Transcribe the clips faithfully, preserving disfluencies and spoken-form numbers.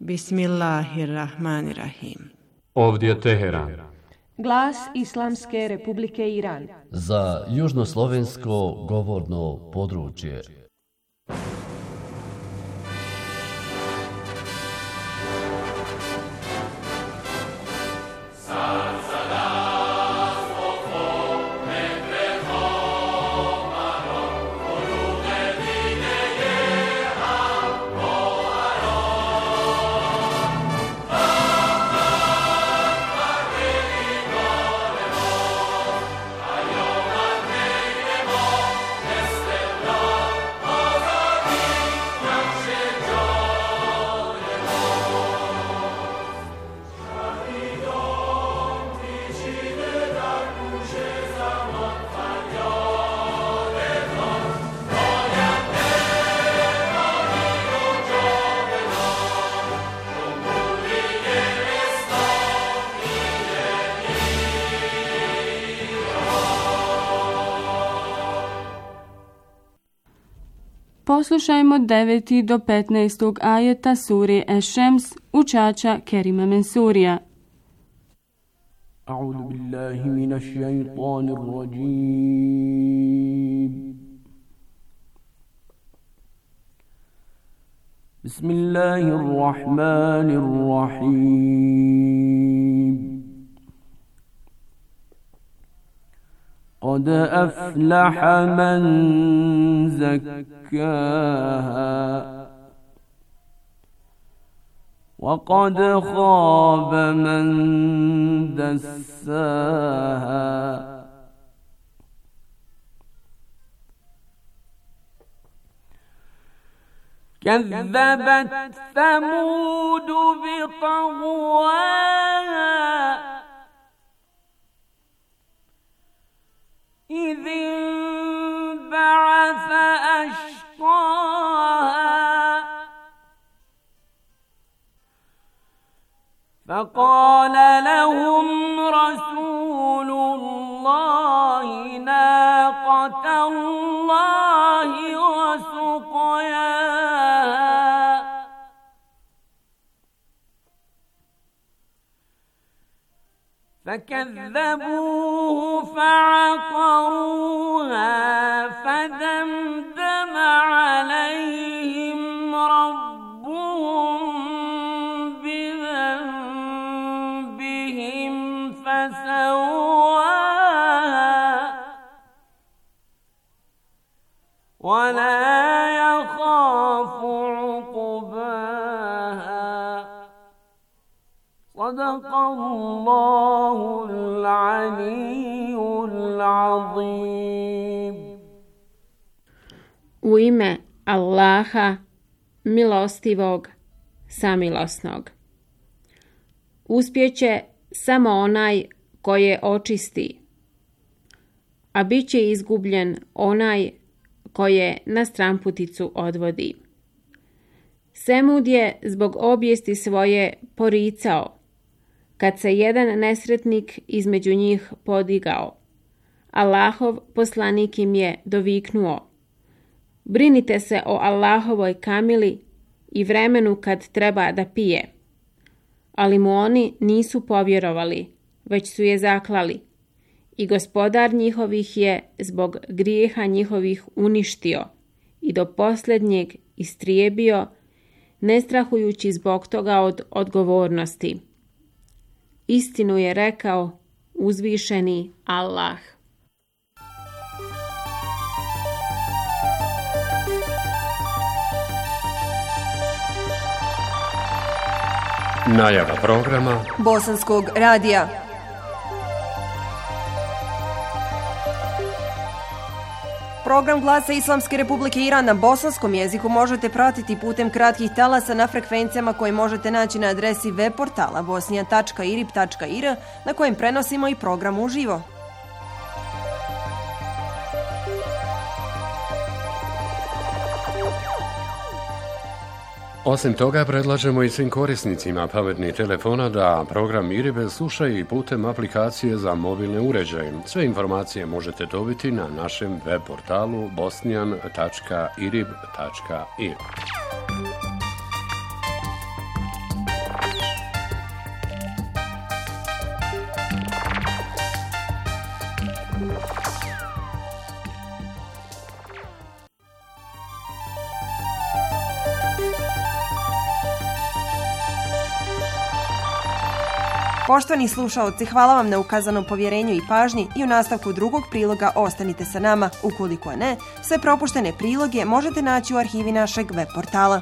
Bismillahirrahmanirrahim. Ovdje Teheran. Glas Islamske Republike Iran. Za južnoslovensko govorno područje. Poslušajmo deveti do petnaestog ajeta sure Eš-Šems učača Kerima Mensurija. A'udhu billahi minash shaitanir rajim. Bismillahirrahmanirrahim. قد أفلح من زكاها وقد خاب من دساها كذبت ثمود بطغواها إذ انبعث أشقاها فقال لهم رسول الله ناقة الله وسقياها فكذبوه فعقروها فدمدم عليهم ربهم بذنبهم فسواها ولا يخاف عقباها صدق الله العلي العظيم. U ime Allaha, milostivog, samilosnog. Uspjeće samo onaj koje očisti, a bit će izgubljen onaj koje na stramputicu odvodi. Semud je zbog obijesti svoje poricao, kad se jedan nesretnik između njih podigao. Allahov poslanik im je doviknuo: brinite se o Allahovoj kamili i vremenu kad treba da pije. Ali mu oni nisu povjerovali, već su je zaklali. I gospodar njihovih je zbog grijeha njihovih uništio i do posljednjeg istrijebio, ne strahujući zbog toga od odgovornosti. Istinu je rekao uzvišeni Allah. Najava programa Bosanskog radija. Program Glasa Islamske Republike Iran na bosanskom jeziku možete pratiti putem kratkih talasa na frekvencijama koje možete naći na adresi web portala bosnija tačka irib tačka ir na kojem prenosimo i program uživo. Osim toga, predlažemo i svim korisnicima pametnih telefona da program Iribe slušaju i putem aplikacije za mobilne uređaje. Sve informacije možete dobiti na našem web portalu bosnijan tačka irib tačka ir. Poštovani slušaoci, hvala vam na ukazanom povjerenju i pažnji i u nastavku drugog priloga ostanite sa nama. Ukoliko ne, sve propuštene priloge možete naći u arhivi našeg web portala.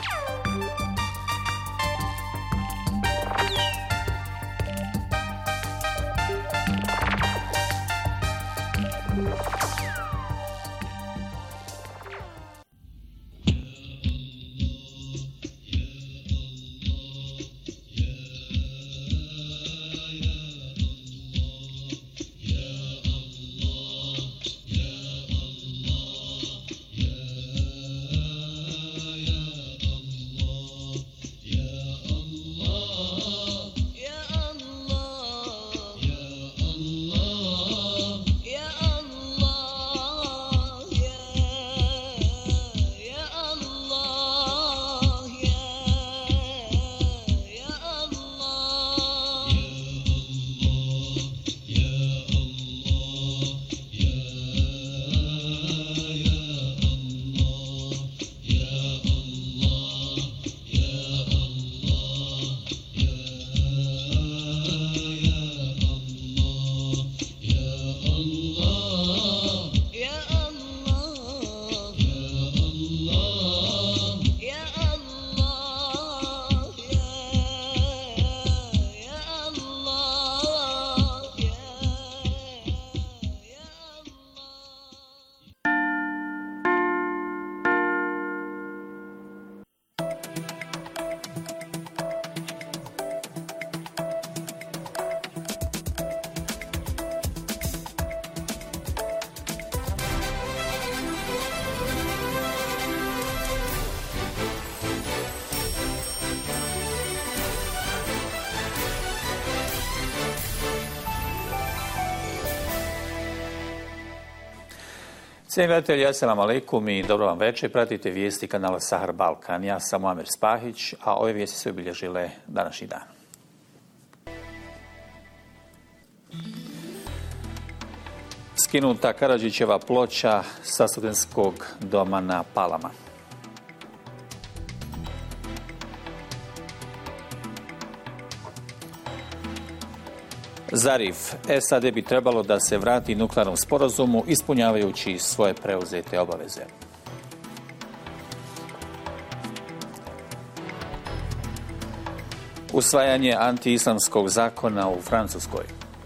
Cijenjeni gledatelji, assalamu alaikum i dobro vam večer. Pratite vijesti kanala Sahar Balkan. Ja sam Muamer Spahić, a ove vijesti su obilježile današnji dan. Skinuta Karadžićeva ploča sa studentskog doma na Palama. Zarif, S A D bi trebalo da se vrati nuklearnom sporazumu ispunjavajući svoje preuzete obaveze. Usvajanje antiislamskog zakona u Francuskoj.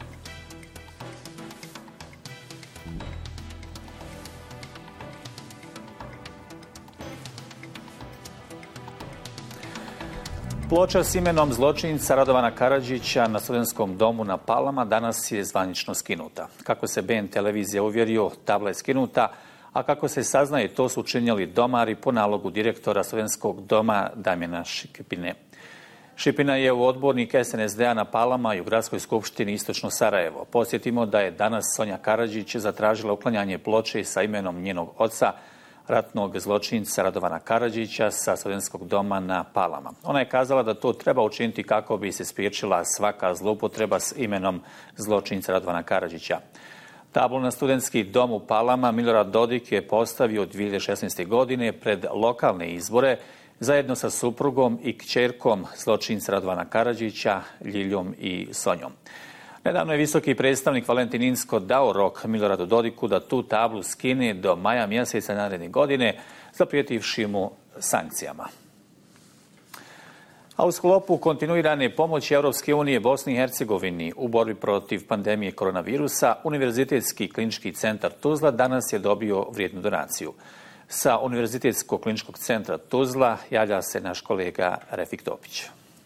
Ploča s imenom zločinca Radovana Karadžića na studentskom domu na Palama danas je zvanično skinuta. Kako se B N televizija uvjerio, tabla je skinuta, a kako se saznaje, to su učinili domari po nalogu direktora studentskog doma Damjana Šipine. Šipina je u odbornik S N S D-a na Palama i u gradskoj skupštini Istočno Sarajevo. Podsjetimo da je danas Sonja Karadžić zatražila uklanjanje ploče sa imenom njenog oca, ratnog zločinca Radovana Karadžića sa studentskog doma na Palama. Ona je kazala da to treba učiniti kako bi se spriječila svaka zloupotreba s imenom zločinca Radovana Karadžića. Tablu na studentski dom u Palama Milorad Dodik je postavio dvije hiljade šesnaeste. godine pred lokalne izbore zajedno sa suprugom i kćerkom zločinca Radovana Karadžića, Ljiljom i Sonjom. Nedavno je visoki predstavnik Valentin Inzko dao rok Miloradu Dodiku da tu tablu skine do maja mjeseca naredne godine, zaprijetivši mu sankcijama. A u sklopu kontinuirane pomoći Europske unije Bosni i Hercegovini u borbi protiv pandemije koronavirusa, Univerzitetski klinički centar Tuzla danas je dobio vrijednu donaciju. Sa Univerzitetskog kliničkog centra Tuzla javlja se naš kolega Refik Topić.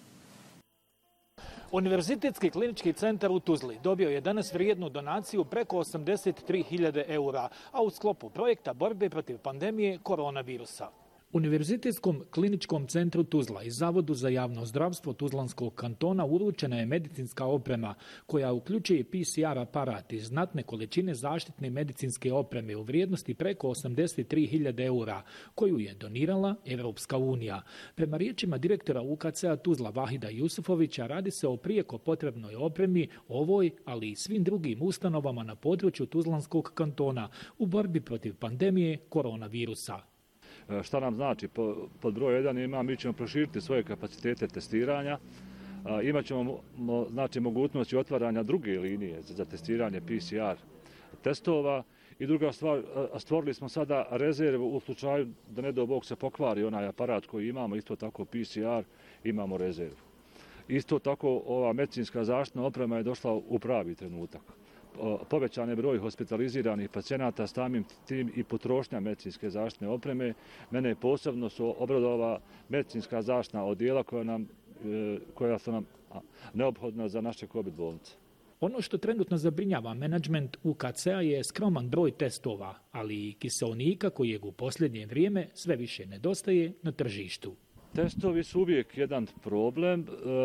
Univerzitetski klinički centar u Tuzli dobio je danas vrijednu donaciju preko osamdeset tri hiljade eura, a u sklopu projekta borbe protiv pandemije koronavirusa. Univerzitetskom kliničkom centru Tuzla i Zavodu za javno zdravstvo Tuzlanskog kantona uručena je medicinska oprema koja uključuje P C R aparat i znatne količine zaštitne medicinske opreme u vrijednosti preko osamdeset tri hiljade eura, koju je donirala Evropska unija. Prema riječima direktora U K C-a Tuzla Vahida Jusufovića, radi se o prijeko potrebnoj opremi ovoj, ali i svim drugim ustanovama na području Tuzlanskog kantona u borbi protiv pandemije koronavirusa. Šta nam znači? Pod broj jedan ima, mi ćemo proširiti svoje kapacitete testiranja, imat ćemo znači, mogućnosti otvaranja druge linije za testiranje P C R testova i druga stvar, stvorili smo sada rezervu u slučaju da ne do Bog se pokvari onaj aparat koji imamo, isto tako P C R, imamo rezervu. Isto tako ova medicinska zaštitna oprema je došla u pravi trenutak. Povećan je broj hospitaliziranih pacijenata, samim tim i potrošnja medicinske zaštitne opreme. Mene posebno su obradova medicinska zaštitna odjela koja, nam, koja su nam neophodna za naše COVID bolnice. Ono što trenutno zabrinjava menadžment U K C-a je skroman broj testova, ali i kiseonika kojeg u posljednje vrijeme sve više nedostaje na tržištu. Testovi su uvijek jedan problem.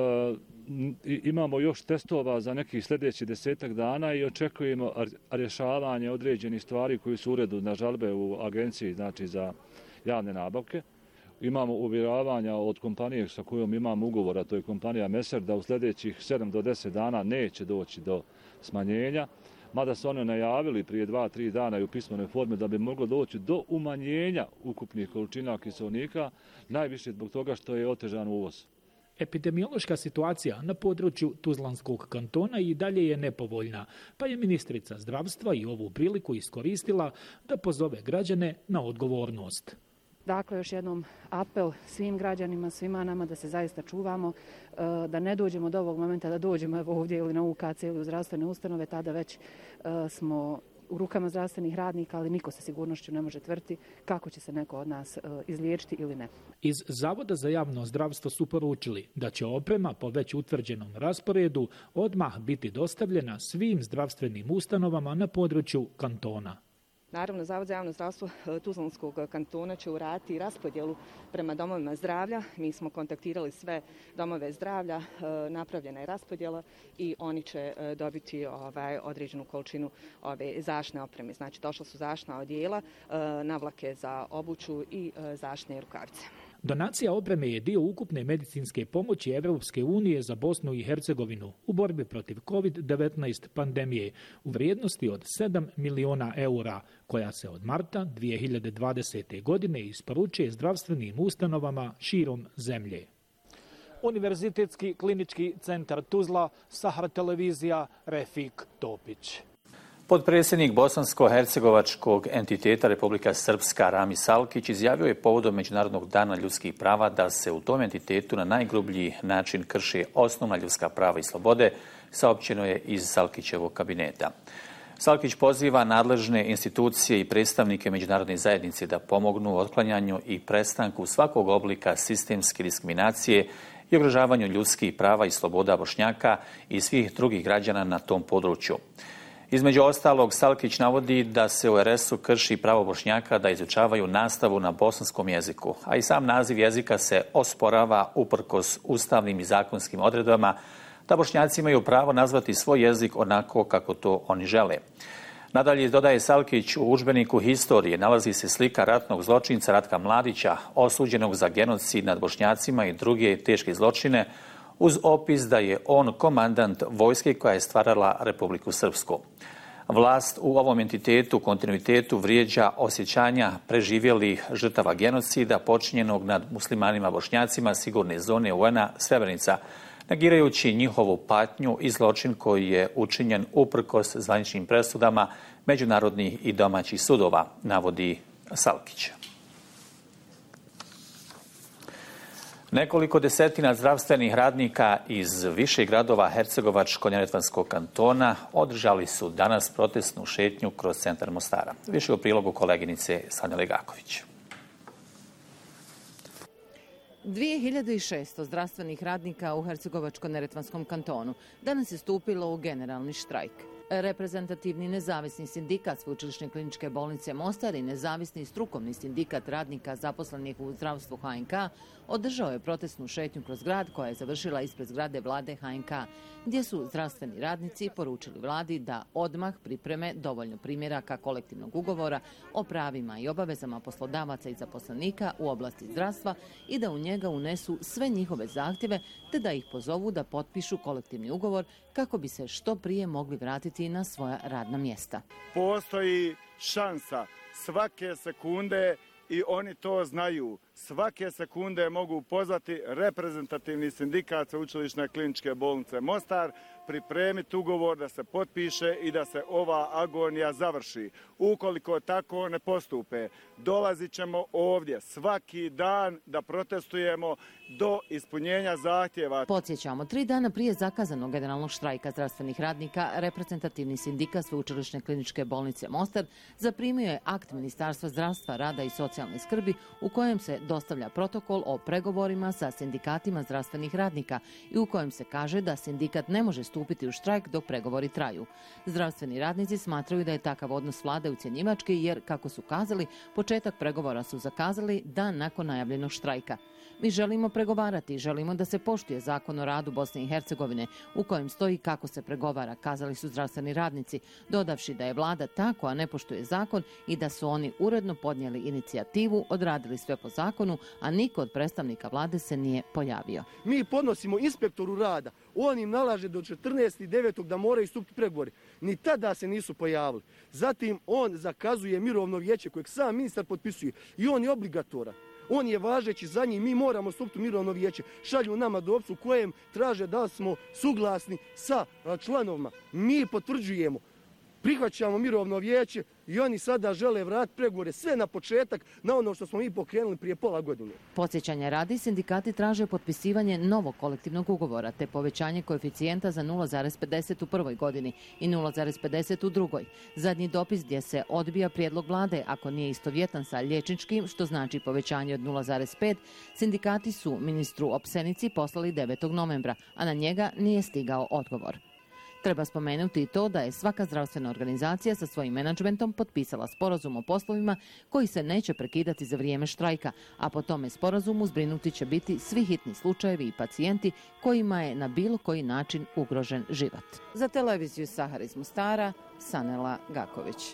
E, imamo još testova za nekih sljedećih desetak dana i očekujemo rješavanje određenih stvari koji su u uredu na žalbe u agenciji, znači za javne nabavke. Imamo uvjeravanja od kompanije sa kojom imamo ugovora, to je kompanija Meser, da u sljedećih sedam do deset dana neće doći do smanjenja, mada su one najavili prije dva tri dana i u pismenoj formi da bi moglo doći do umanjenja ukupnih količina kiseonika, najviše zbog toga što je otežan uvoz. Epidemiološka situacija na području Tuzlanskog kantona i dalje je nepovoljna, pa je ministrica zdravstva i ovu priliku iskoristila da pozove građane na odgovornost. Dakle, još jednom apel svim građanima, svima nama da se zaista čuvamo, da ne dođemo do ovog momenta da dođemo ovdje ili na U K C ili u zdravstvene ustanove, tada već smo u rukama zdravstvenih radnika, ali niko sa sigurnošću ne može tvrditi kako će se neko od nas izliječiti ili ne. Iz Zavoda za javno zdravstvo su poručili da će oprema po već utvrđenom rasporedu odmah biti dostavljena svim zdravstvenim ustanovama na području kantona. Naravno, Zavod za javno zdravstvo Tuzlanskog kantona će uraditi raspodjelu prema domovima zdravlja. Mi smo kontaktirali sve domove zdravlja, napravljena je raspodjela i oni će dobiti ovaj, određenu količinu ove zaštitne opreme. Znači, došla su zaštitna odjela, navlake za obuću i zaštitne rukavice. Donacija opreme je dio ukupne medicinske pomoći Evropske unije za Bosnu i Hercegovinu u borbi protiv COVID devetnaest pandemije u vrijednosti od sedam miliona eura, koja se od marta dvije hiljade dvadesete. godine isporučuje zdravstvenim ustanovama širom zemlje. Univerzitetski klinički centar Tuzla, Sahar televizija, Refik Topić. Potpredsjednik bosansko-hercegovačkog entiteta Republika Srpska Rami Salkić izjavio je povodom Međunarodnog dana ljudskih prava da se u tom entitetu na najgrublji način krše osnovna ljudska prava i slobode, saopćeno je iz Salkićevog kabineta. Salkić poziva nadležne institucije i predstavnike međunarodne zajednice da pomognu u otklanjanju i prestanku svakog oblika sistemske diskriminacije i ugrožavanju ljudskih prava i sloboda Bošnjaka i svih drugih građana na tom području. Između ostalog, Salkić navodi da se u er es-u krši pravo Bošnjaka da izučavaju nastavu na bosanskom jeziku, a i sam naziv jezika se osporava uprkos ustavnim i zakonskim odredbama da Bošnjaci imaju pravo nazvati svoj jezik onako kako to oni žele. Nadalje, dodaje Salkić, u udžbeniku historije nalazi se slika ratnog zločinca Ratka Mladića, osuđenog za genocid nad Bošnjacima i druge teške zločine, uz opis da je on komandant vojske koja je stvarala Republiku Srpsku. Vlast u ovom entitetu kontinuitetu vrijeđa osjećanja preživjelih žrtava genocida počinjenog nad muslimanima Bošnjacima sigurne zone U N-a Srebrenica, negirajući njihovu patnju i zločin koji je učinjen uprkos zvaničnim presudama međunarodnih i domaćih sudova, navodi Salkić. Nekoliko desetina zdravstvenih radnika iz više gradova Hercegovačko-neretvanskog kantona održali su danas protestnu šetnju kroz centar Mostara. Više u prilogu koleginice Sanja Legaković. dvije hiljade šesto zdravstvenih radnika u Hercegovačko-neretvanskom kantonu danas je stupilo u generalni štrajk. Reprezentativni nezavisni sindikat Sveučilišne kliničke bolnice Mostar i nezavisni strukovni sindikat radnika zaposlenih u zdravstvu H N K održao je protestnu šetnju kroz grad koja je završila ispred zgrade vlade H N K, gdje su zdravstveni radnici poručili vladi da odmah pripreme dovoljno primjeraka kolektivnog ugovora o pravima i obavezama poslodavaca i zaposlenika u oblasti zdravstva i da u njega unesu sve njihove zahtjeve te da ih pozovu da potpišu kolektivni ugovor kako bi se što prije mogli vratiti na svoja radna mjesta. Postoji šansa svake sekunde i oni to znaju. Svake sekunde mogu pozvati reprezentativni sindikat Sveučilišne kliničke bolnice Mostar, pripremiti ugovor da se potpiše i da se ova agonija završi. Ukoliko tako ne postupe, dolazit ćemo ovdje svaki dan da protestujemo do ispunjenja zahtjeva. Podsjećamo, tri dana prije zakazanog generalnog štrajka zdravstvenih radnika, reprezentativni sindikat Sveučilišne kliničke bolnice Mostar zaprimio je akt Ministarstva zdravstva, rada i socijalne skrbi u kojem se dostavlja protokol o pregovorima sa sindikatima zdravstvenih radnika i u kojem se kaže da sindikat ne može stupiti u štrajk dok pregovori traju. Zdravstveni radnici smatraju da je takav odnos vlade ucjenjivački jer, kako su kazali, početak pregovora su zakazali dan nakon najavljenog štrajka. Mi želimo pregovarati, želimo da se poštuje zakon o radu Bosne i Hercegovine u kojem stoji kako se pregovara, kazali su zdravstveni radnici, dodavši da je vlada tako, a ne poštuje zakon i da su oni uredno podnijeli inicijativu, odradili sve po zakonu, a niko od predstavnika vlade se nije pojavio. Mi podnosimo inspektoru rada, on im nalaže do četrnaestog devetog da moraju stupiti pregovori. Ni tada se nisu pojavili. Zatim on zakazuje mirovno vijeće kojeg sam ministar potpisuje i on je obligatoran. On je važeći za njih, mi moramo stupiti u mirovno vijeće. Šalju nama dopis u kojem traže da smo suglasni sa članovima. Mi potvrđujemo, prihvaćamo mirovno vijeće i oni sada žele vratiti pregovore sve na početak, na ono što smo mi pokrenuli prije pola godine. Podsjećanja radi, sindikati traže potpisivanje novog kolektivnog ugovora te povećanje koeficijenta za nula zarez pedeset u prvoj godini i nula zarez pedeset u drugoj. Zadnji dopis gdje se odbija prijedlog vlade ako nije istovjetan sa liječničkim, što znači povećanje od nula zarez pet, sindikati su ministru Opsenici poslali devetog novembra, a na njega nije stigao odgovor. Treba spomenuti i to da je svaka zdravstvena organizacija sa svojim menadžmentom potpisala sporazum o poslovima koji se neće prekidati za vrijeme štrajka, a po tome sporazumu zbrinuti će biti svi hitni slučajevi i pacijenti kojima je na bilo koji način ugrožen život. Za televiziju Sahar iz Mostara, Sanela Gaković.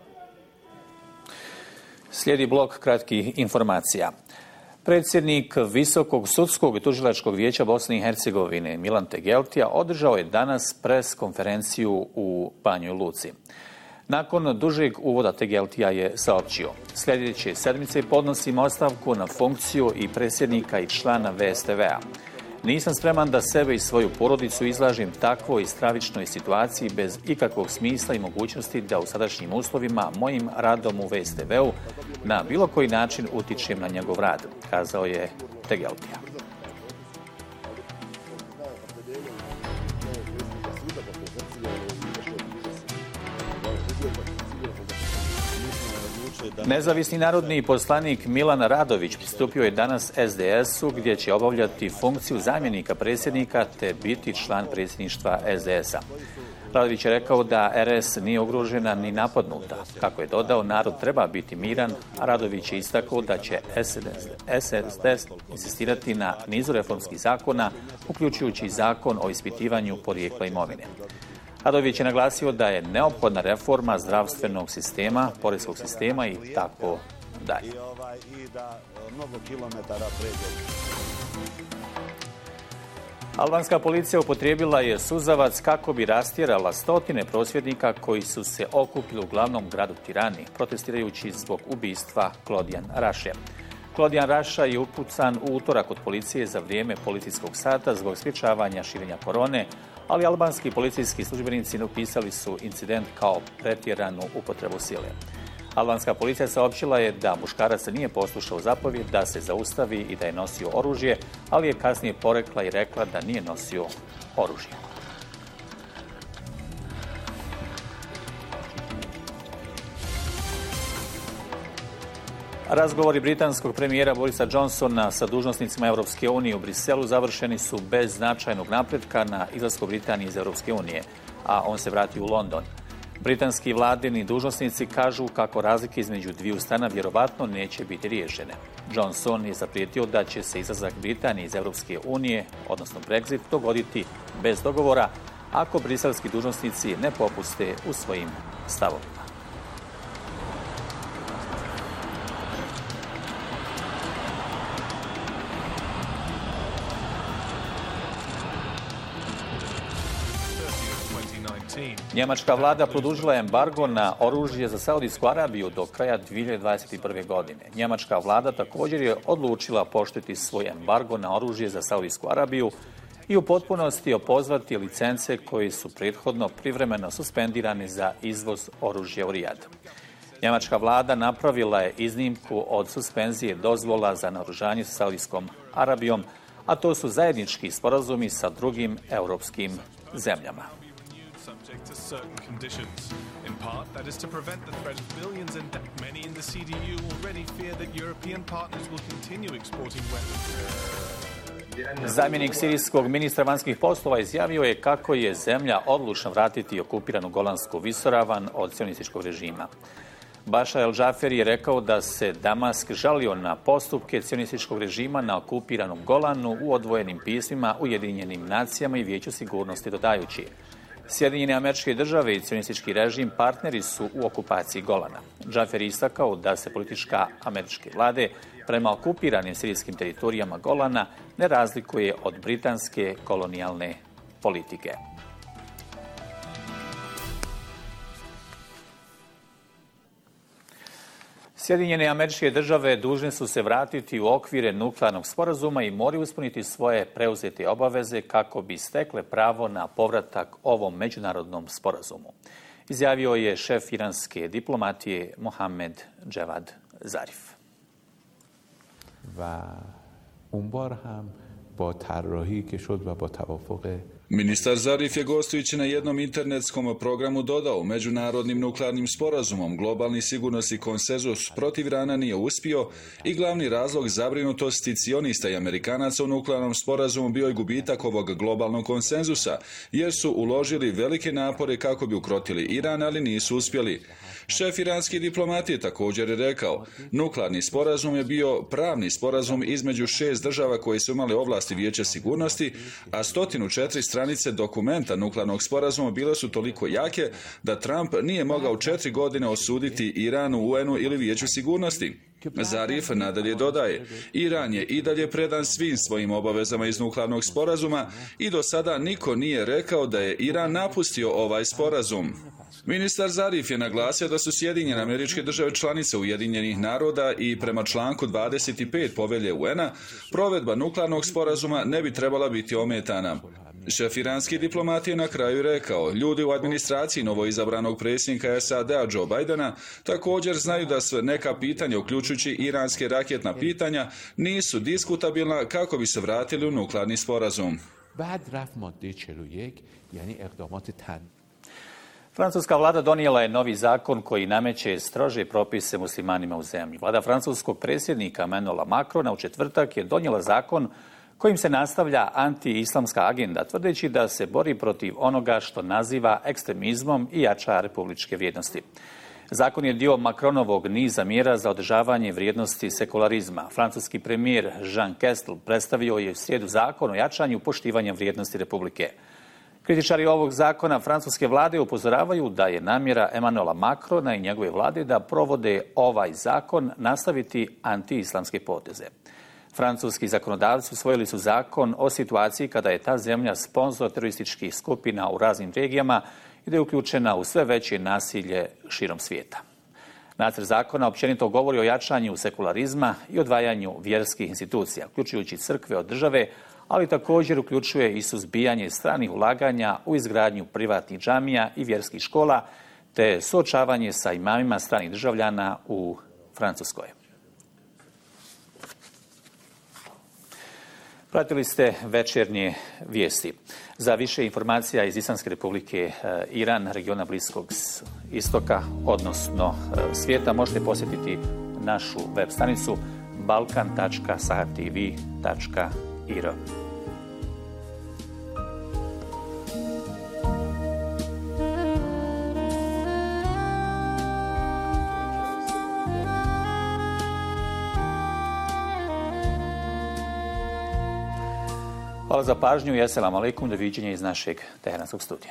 Slijedi blok kratkih informacija. Predsjednik Visokog sudskog i tužilačkog vijeća Bosne i Hercegovine Milan Tegeltija održao je danas pres konferenciju u Banjoj Luci. Nakon dužeg uvoda Tegeltija je saopćio: sljedeće sedmice podnosim ostavku na funkciju i predsjednika i člana V S T V-a. Nisam spreman da sebe i svoju porodicu izlažem takvoj stravičnoj situaciji bez ikakvog smisla i mogućnosti da u sadašnjim uslovima mojim radom u V S T V-u na bilo koji način utičem na njegov rad, kazao je Tegeltija. Nezavisni narodni poslanik Milan Radović pristupio je danas S D S-u gdje će obavljati funkciju zamjenika predsjednika te biti član predsjedništva S D S-a. Radović je rekao da R S nije ugrožena ni napadnuta. Kako je dodao, narod treba biti miran, a Radović je istakao da će S D S insistirati na nizu reformskih zakona, uključujući zakon o ispitivanju porijekla imovine. Radović je naglasio da je neophodna reforma zdravstvenog sistema, poreskog sistema i tako dalje. Albanska policija upotrijebila je suzavac kako bi rastjerala stotine prosvjednika koji su se okupili u glavnom gradu Tirani, protestirajući zbog ubistva Klodijan Raše. Klodijan Raša je upucan u utorak od policije za vrijeme policijskog sata zbog sprječavanja širenja korone, ali albanski policijski službenici opisali su incident kao pretjeranu upotrebu sile. Albanska policija saopćila je da muškarac nije poslušao zapovjed da se zaustavi i da je nosio oružje, ali je kasnije porekla i rekla da nije nosio oružje. Razgovori britanskog premijera Borisa Johnsona sa dužnosnicima Europske unije u Briselu završeni su bez značajnog napretka na izlasku Britanije iz Europske unije. a on se vratio u London. Britanski vladini dužnosnici kažu kako razlike između dviju strana vjerovatno neće biti riješene. Johnson je zaprijetio da će se izlazak Britanije iz Europske unije, odnosno Brexit, dogoditi bez dogovora ako briselski dužnosnici ne popuste u svojim stavovima. Njemačka vlada produžila je embargo na oružje za Saudijsku Arabiju do kraja dvije hiljade dvadeset prve. godine. Njemačka vlada također je odlučila poštiti svoj embargo na oružje za Saudijsku Arabiju i u potpunosti opozvati licence koje su prethodno privremeno suspendirane za izvoz oružja u Rijad. Njemačka vlada napravila je iznimku od suspenzije dozvola za naoružanje sa Saudijskom Arabijom, a to su zajednički sporazumi sa drugim europskim zemljama. To certain conditions. In part, that is to prevent the threat of billions in debt. Many in the C D U already fear that European partners will continue exporting weapons. Zamjenik sirijskog ministra vanjskih poslova izjavio je kako je zemlja odlučna vratiti okupiranu Golansku visoravan od sionističkog režima. Bašar el-Džaferi je rekao da se Damask žalio na postupke sionističkog režima na okupiranom Golanu u odvojenim pismima Ujedinjenim nacijama i Vijeću sigurnosti, dodajući: Sjedinjene Američke Države i sionistički režim partneri su u okupaciji Golana. Džafer je istakao da se politička američke vlade prema okupiranim sirijskim teritorijama Golana ne razlikuje od britanske kolonijalne politike. Sjedinjene Američke Države dužne su se vratiti u okvire nuklearnog sporazuma i moraju ispuniti svoje preuzete obaveze kako bi stekle pravo na povratak ovom međunarodnom sporazumu, izjavio je šef iranske diplomatije Mohamed Javad Zarif. Va un bar ham ba tarrahi ke shod va ba tawafuq. Ministar Zarif je gostujući na jednom internetskom programu dodao: međunarodnim nuklearnim sporazumom globalni sigurnosni konsenzus protiv Irana nije uspio i glavni razlog zabrinutosti cionista i Amerikanaca u nuklearnom sporazumu bio je gubitak ovog globalnog konsenzusa, jer su uložili velike napore kako bi ukrotili Iran, ali nisu uspjeli. Šef iranske diplomatije također je rekao: nuklearni sporazum je bio pravni sporazum između šest država koje su imale ovlasti Vijeća sigurnosti, a stotinu četiri stranice dokumenta nuklearnog sporazuma bile su toliko jake da Trump nije mogao četiri godine osuditi Iran u U N-u ili Vijeću sigurnosti. Zarif nadalje dodaje: Iran je i dalje predan svim svojim obavezama iz nuklearnog sporazuma i do sada niko nije rekao da je Iran napustio ovaj sporazum. Ministar Zarif je naglasio da su Sjedinjene Američke Države članice Ujedinjenih naroda i prema članku dvadeset pet povelje U N-a provedba nuklearnog sporazuma ne bi trebala biti ometana. Šef iranske diplomatije na kraju rekao: ljudi u administraciji novoizabranog predsjednika S A D-a Joe Bidena također znaju da sve neka pitanja, uključujući iranske raketna pitanja, nisu diskutabilna kako bi se vratili u nuklearni sporazum. Francuska vlada donijela je novi zakon koji nameće strože propise muslimanima u zemlji. Vlada francuskog predsjednika Emmanuela Macrona u četvrtak je donijela zakon kojim se nastavlja anti-islamska agenda, tvrdeći da se bori protiv onoga što naziva ekstremizmom i jača republičke vrijednosti. Zakon je dio Macronovog niza mjera za održavanje vrijednosti sekularizma. Francuski premijer Jean Castex predstavio je u srijedu zakon o jačanju poštivanja vrijednosti republike. Kritičari ovog zakona francuske vlade upozoravaju da je namjera Emmanuela Macrona i njegove vlade da provode ovaj zakon nastaviti anti-islamske poteze. Francuski zakonodavci usvojili su zakon o situaciji kada je ta zemlja sponzor terorističkih skupina u raznim regijama i da je uključena u sve veće nasilje širom svijeta. Nacrt zakona općenito govori o jačanju sekularizma i odvajanju vjerskih institucija, uključujući crkve od države, ali također uključuje i suzbijanje stranih ulaganja u izgradnju privatnih džamija i vjerskih škola, te suočavanje sa imamima stranih državljana u Francuskoj. Pratili ste večernje vijesti. Za više informacija iz Islamske republike Iran, regiona Bliskog istoka, odnosno svijeta, možete posjetiti našu web stranicu balkan tačka sahar t v tačka i r. Hvala za pažnju i selam alejkum, doviđenja iz našeg teheranskog studija.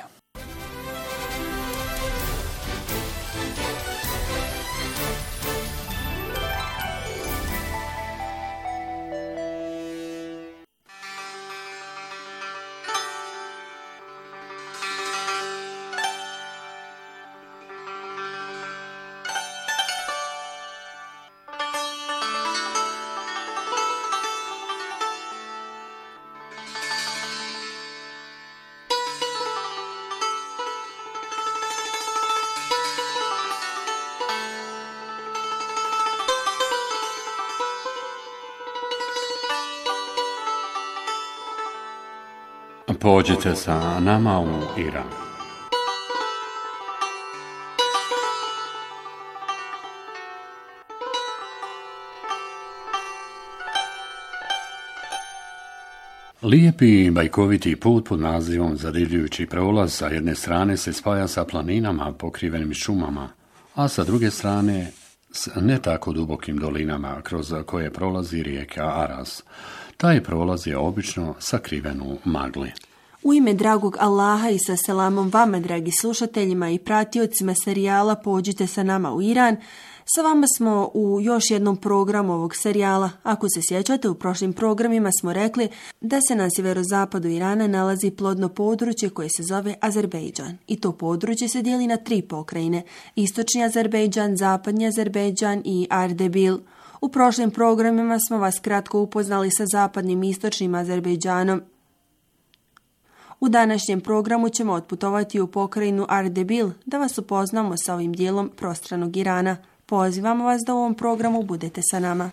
Pođite sa nama u Iran. Lijepi i bajkoviti put pod nazivom Zadivljujući prolaz sa jedne strane se spaja sa planinama pokrivenim šumama, a sa druge strane s ne tako dubokim dolinama kroz koje prolazi rijeka Aras. Taj prolaz je obično sakriven u magli. U ime dragog Allaha i sa selamom vama, dragi slušateljima i pratiocima serijala Pođite sa nama u Iran, sa vama smo u još jednom programu ovog serijala. Ako se sjećate, u prošlim programima smo rekli da se na sjeverozapadu Irana nalazi plodno područje koje se zove Azerbejdžan. I to područje se dijeli na tri pokrajine: istočni Azerbejdžan, zapadni Azerbejdžan i Ardebil. U prošlim programima smo vas kratko upoznali sa zapadnim i istočnim Azerbejdžanom. U današnjem programu ćemo otputovati u pokrajinu Ardebil da vas upoznamo sa ovim dijelom prostranog Irana. Pozivamo vas da u ovom programu budete sa nama.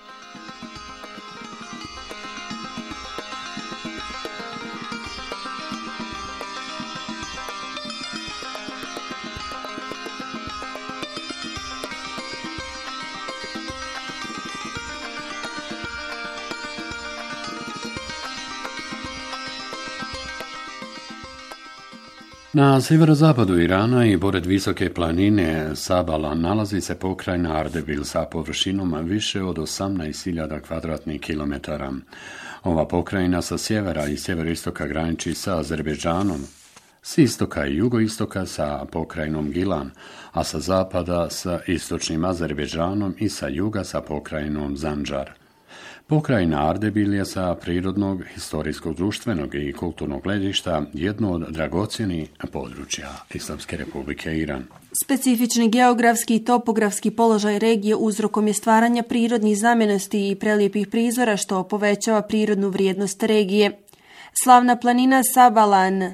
Na sjeverozapadu Irana i pored visoke planine Sabala nalazi se pokrajina Ardebil sa površinom više od osamnaest hiljada kvadratnih kilometara. Ova pokrajina sa sjevera i sjeveroistoka graniči sa Azerbejdžanom, s istoka i jugoistoka sa pokrajinom Gilan, a sa zapada sa istočnim Azerbejdžanom i sa juga sa pokrajinom Zanđar. Pokrajina Ardebil je sa prirodnog, historijskog, društvenog i kulturnog gledišta jedno od dragocjenih područja Islamske Republike Iran. Specifični geografski i topografski položaj regije uzrokom je stvaranja prirodnih znamenitosti i prelijepih prizora što povećava prirodnu vrijednost regije. Slavna planina Sabalan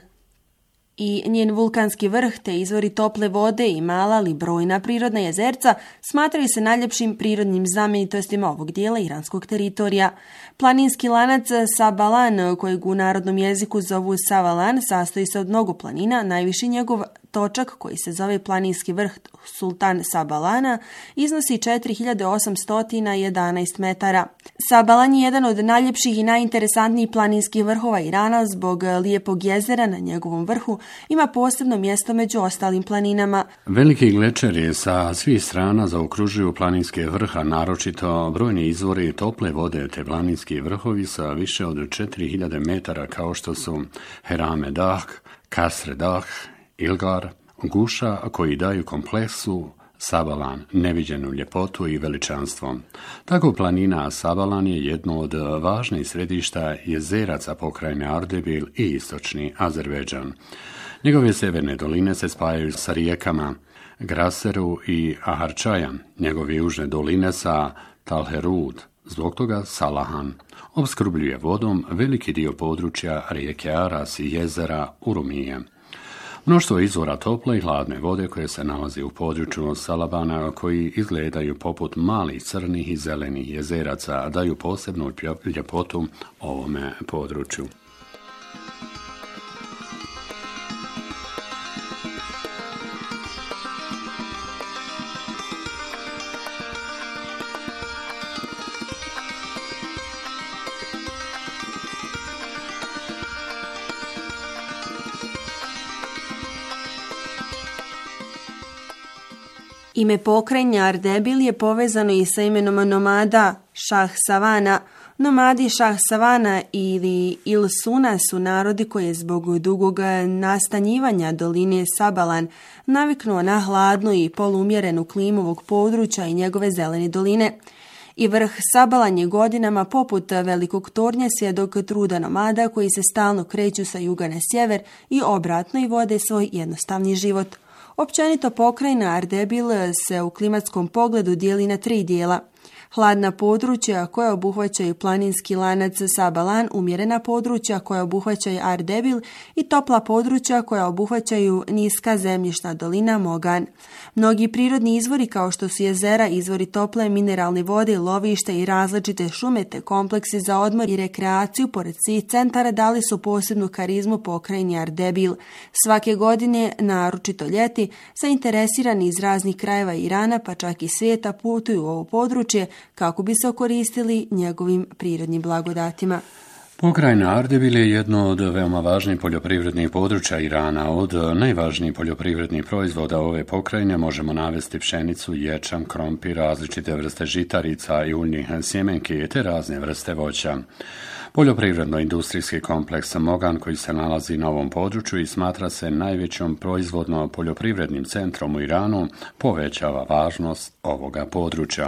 i njen vulkanski vrh te izvori tople vode i mala ali brojna prirodna jezerca smatraju se najljepšim prirodnim znamenitostima ovog dijela iranskog teritorija. Planinski lanac Sabalan, kojeg u narodnom jeziku zovu Savalan, sastoji se od mnogo planina. Najviši njegov točak, koji se zove planinski vrh Sultan Sabalana, iznosi četiri hiljade osamsto jedanaest metara. Sabalan je jedan od najljepših i najinteresantnijih planinskih vrhova Irana. Zbog lijepog jezera na njegovom vrhu ima posebno mjesto među ostalim planinama. Veliki glečeri sa svih strana zaokružuju planinske vrha, naročito brojni izvori tople vode te planinski vrhovi sa više od četiri hiljade metara kao što su Herame Dah, Kasre Dah, Ilgar, Guša, koji daju kompleksu Sabalan neviđenu ljepotu i veličanstvo. Tako planina Sabalan je jedno od važnih središta jezeraca pokrajine Ardebil i istočni Azerbejdžan. Njegove sjeverne doline se spajaju sa rijekama Graseru i Aharčajan, njegove južne doline sa Talherud, zbog toga Salahan. Opskrbljuje vodom veliki dio područja rijeke Aras i jezera Urumije. Mnoštvo izvora tople i hladne vode koje se nalazi u području Salabana, koji izgledaju poput malih crnih i zelenih jezeraca, daju posebnu ljepotu ovome području. Ime pokrajine Ardebil je povezano i sa imenom nomada Šah Savana. Nomadi Šah Savana ili Ilsuna su narodi koji je zbog dugog nastanjivanja doline Sabalan naviknuo na hladnu i polumjerenu klimu ovog područja i njegove zelene doline. I vrh Sabalan je godinama poput velikog tornja svjedok truda nomada koji se stalno kreću sa juga na sjever i obratno i vode svoj jednostavni život. Općenito pokrajina Ardebil se u klimatskom pogledu dijeli na tri dijela. Hladna područja koja obuhvaćaju planinski lanac Sabalan, umjerena područja koja obuhvaćaju Ardebil i topla područja koja obuhvaćaju niska zemljišna dolina Mogan. Mnogi prirodni izvori kao što su jezera, izvori tople mineralne vode, lovišta i različite šume te kompleksi za odmor i rekreaciju pored svih centara dali su posebnu karizmu pokrajini Ardebil. Svake godine, naročito ljeti, zainteresirani iz raznih krajeva Irana pa čak i svijeta putuju u ovo područje kako bi se okoristili njegovim prirodnim blagodatima. Pokrajina Ardebil je jedno od veoma važnih poljoprivrednih područja Irana. Od najvažnijih poljoprivrednih proizvoda ove pokrajine možemo navesti pšenicu, ječam, krompir, različite vrste žitarica i uljnih sjemenki te razne vrste voća. Poljoprivredno-industrijski kompleks Mogan koji se nalazi na ovom području i smatra se najvećom proizvodno-poljoprivrednim centrom u Iranu povećava važnost ovoga područja.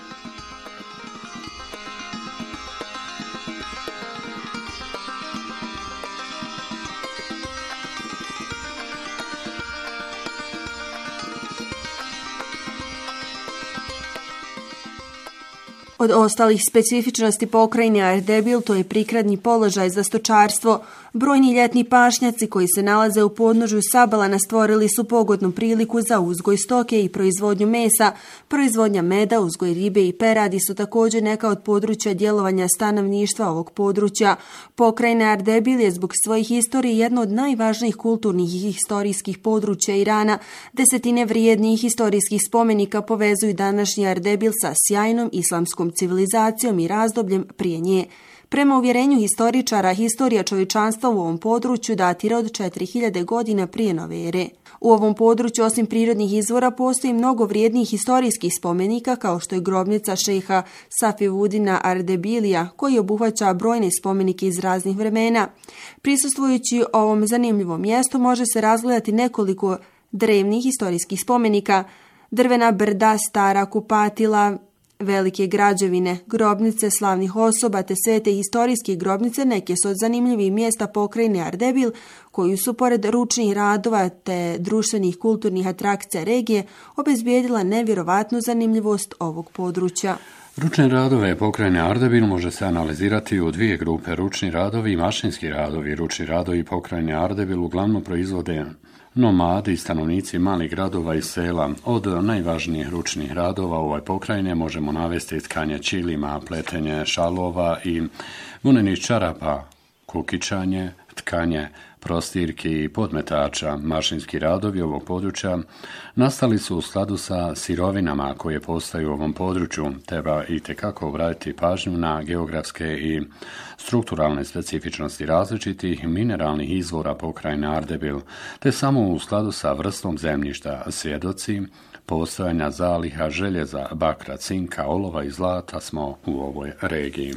Od ostalih specifičnosti pokrajine Ardebil to je prikradni položaj za stočarstvo. Brojni ljetni pašnjaci koji se nalaze u podnožju Sabalana stvorili su pogodnu priliku za uzgoj stoke i proizvodnju mesa. Proizvodnja meda, uzgoj ribe i peradi su također neka od područja djelovanja stanovništva ovog područja. Pokrajina Ardebil je zbog svojih istorije jedno od najvažnijih kulturnih i historijskih područja Irana. Desetine vrijednih historijskih spomenika povezuju današnji Ardebil sa sjajnom islamskom civilizacijom i razdobljem prije nje. Prema uvjerenju historičara, historija čovječanstva u ovom području datira od četiri hiljade godina prije nove ere. U ovom području, osim prirodnih izvora, postoji mnogo vrijednih historijskih spomenika, kao što je grobnica šeha Safivudina Ardebilija, koji obuhvaća brojne spomenike iz raznih vremena. Prisustvujući ovom zanimljivom mjestu može se razgledati nekoliko drevnih historijskih spomenika, drvena brda, stara kupatila, velike građevine, grobnice slavnih osoba te sve te historijske grobnice neke su od zanimljivih mjesta pokrajine Ardebil, koju su pored ručnih radova te društvenih kulturnih atrakcija regije obezbijedila nevjerovatnu zanimljivost ovog područja. Ručne radove pokrajine Ardebil može se analizirati u dvije grupe, ručni radovi i mašinski radovi. Ručni radovi pokrajine Ardebil uglavnom proizvode nomadi i stanovnici malih gradova i sela. Od najvažnijih ručnih radova u ovoj pokrajine možemo navesti tkanje ćilima, pletenje šalova i vunenih čarapa, kukičanje, tkanje prostirki i podmetača. Mašinski radovi ovog područja nastali su u skladu sa sirovinama koje postaju u ovom području. Treba itekako obratiti pažnju na geografske i strukturalne specifičnosti različitih mineralnih izvora pokrajine Ardebil, te samo u skladu sa vrstom zemljišta svjedoci postojanja zaliha željeza, bakra, cinka, olova i zlata smo u ovoj regiji.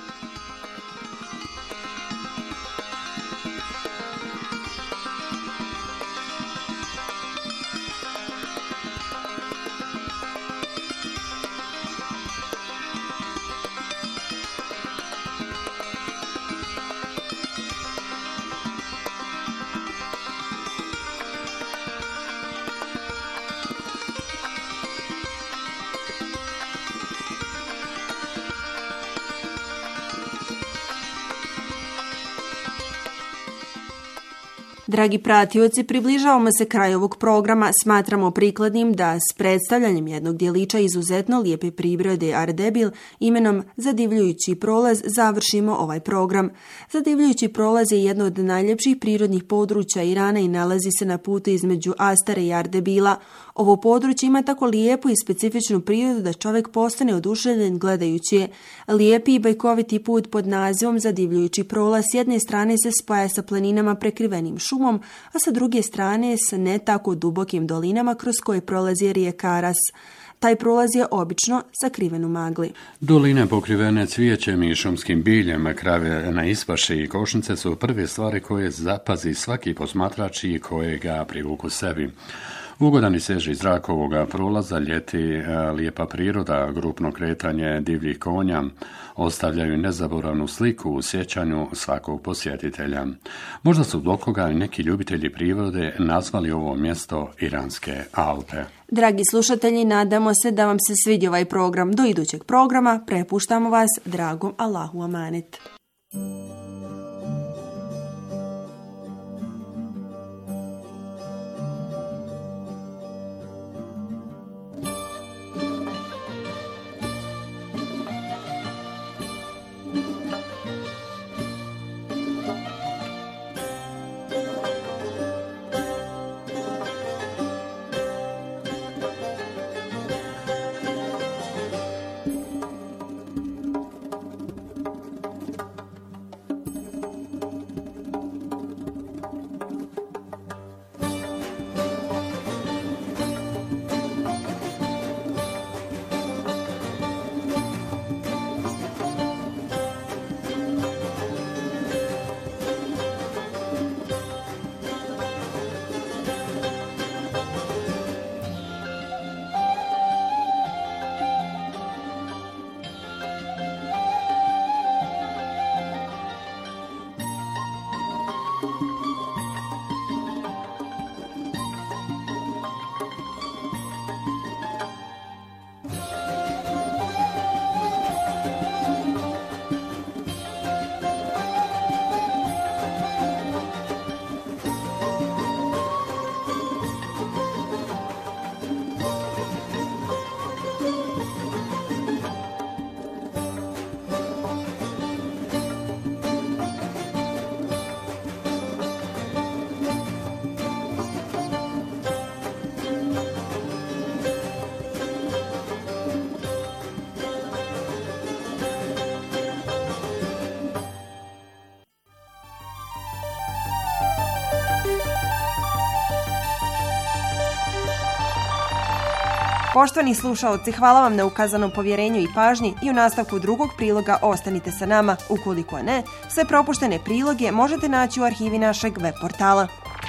Dragi pratioci, približavamo se kraju ovog programa. Smatramo prikladnim da s predstavljanjem jednog dijelića izuzetno lijepe prirode Ardebil imenom Zadivljujući prolaz završimo ovaj program. Zadivljujući prolaz je jedno od najljepših prirodnih područja Irana i nalazi se na putu između Astare i Ardebila. Ovo područje ima tako lijepu i specifičnu prirodu da čovjek postane oduševljen gledajući je. Lijepi i bajkoviti put pod nazivom Zadivljujući prolaz s jedne strane se spaja sa planinama prekrivenim šumom, a sa druge strane sa ne tako dubokim dolinama kroz koje prolazi rijeka Aras. Taj prolaz je obično sakriven u magli. Doline pokrivene cvijećem i šumskim biljem, krave na ispaši i košnice su prve stvari koje zapazi svaki posmatrač i koje ga privuku sebi. Ugodan i sveži zrak ovoga prolaza, ljeti, lijepa priroda, grupno kretanje divljih konja ostavljaju nezaboravnu sliku u sjećanju svakog posjetitelja. Možda su do koga neki ljubitelji prirode nazvali ovo mjesto Iranske Alpe. Dragi slušatelji, nadamo se da vam se svidio ovaj program. Do idućeg programa prepuštamo vas dragom Allahu amanet. Poštovani slušaoci, hvala vam na ukazanom povjerenju i pažnji i u nastavku drugog priloga ostanite sa nama. Ukoliko ne, sve propuštene priloge možete naći u arhivi našeg web portala.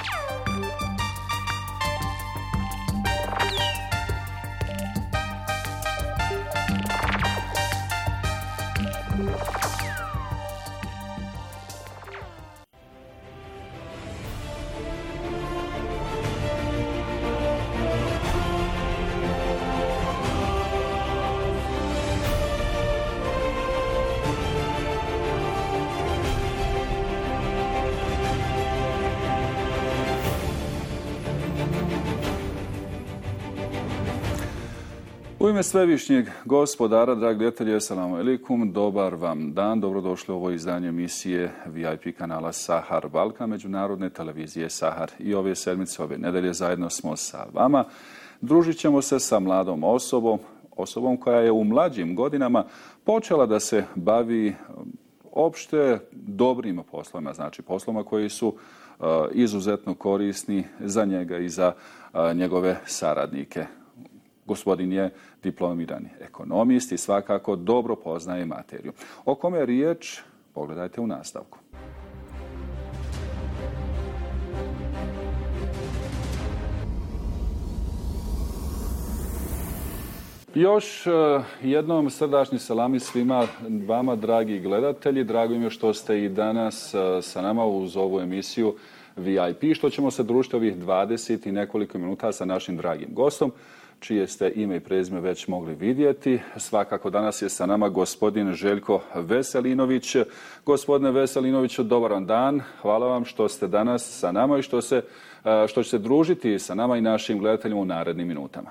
U ime Svevišnjeg gospodara, dragi gledatelji, assalamu alaikum, dobar vam dan, dobrodošli u ovo izdanje emisije V I P kanala Sahar Balkan, međunarodne televizije Sahar. I ove sedmice, ove nedelje zajedno smo sa vama. Družit ćemo se sa mladom osobom, osobom koja je u mlađim godinama počela da se bavi opšte dobrim poslovima, znači poslovima koji su uh, izuzetno korisni za njega i za uh, njegove saradnike. Gospodin je diplomirani ekonomist i svakako dobro poznaje materiju. O kome je riječ, pogledajte u nastavku. Još jednom srdačni salami svima vama, dragi gledatelji. Drago mi je što ste i danas sa nama uz ovu emisiju V I P, što ćemo se družiti ovih dvadeset i nekoliko minuta sa našim dragim gostom, čije ste ime i prezime već mogli vidjeti. Svakako danas je sa nama gospodin Željko Veselinović. Gospodine Veselinoviću, dobar vam dan. Hvala vam što ste danas sa nama i što, se, što će se družiti sa nama i našim gledateljima u narednim minutama.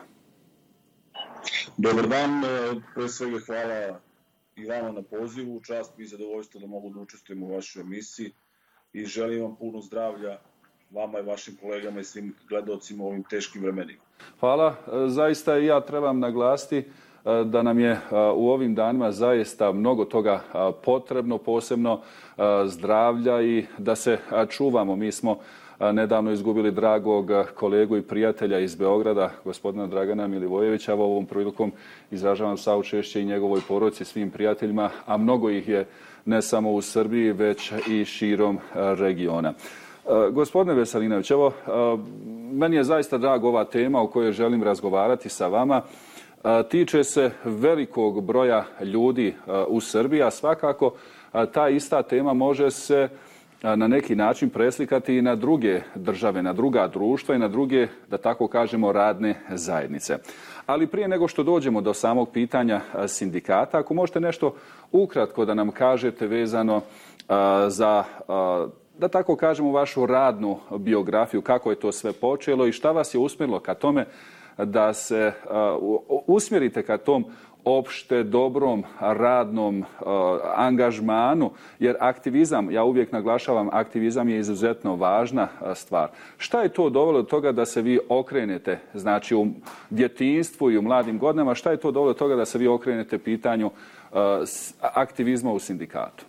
Dobar dan. Pre svega hvala i vama na pozivu. Čast mi i zadovoljstvo da mogu da učestvujem u vašoj emisiji i želim vam puno zdravlja vama i vašim kolegama i svim gledalcima u ovim teškim vremenima. Hvala. Zaista i ja trebam naglasiti da nam je u ovim danima zaista mnogo toga potrebno, posebno zdravlja i da se čuvamo. Mi smo nedavno izgubili dragog kolegu i prijatelja iz Beograda, gospodina Dragana Milivojevića. Ovom prilikom izražavam saučešće i njegovoj porodici, svim prijateljima, a mnogo ih je ne samo u Srbiji, već i širom regiona. Gospodine Veselinović, evo, meni je zaista drago ova tema o kojoj želim razgovarati sa vama. Tiče se velikog broja ljudi u Srbiji, a svakako ta ista tema može se na neki način preslikati i na druge države, na druga društva i na druge, da tako kažemo, radne zajednice. Ali prije nego što dođemo do samog pitanja sindikata, ako možete nešto ukratko da nam kažete vezano za, da tako kažemo, vašu radnu biografiju, kako je to sve počelo i šta vas je usmjerilo ka tome da se usmjerite ka tom opšte dobrom radnom angažmanu, jer aktivizam, ja uvijek naglašavam, aktivizam je izuzetno važna stvar. Šta je to dovelo do toga da se vi okrenete, znači u djetinjstvu i u mladim godinama, šta je to dovelo do toga da se vi okrenete pitanju aktivizma u sindikatu?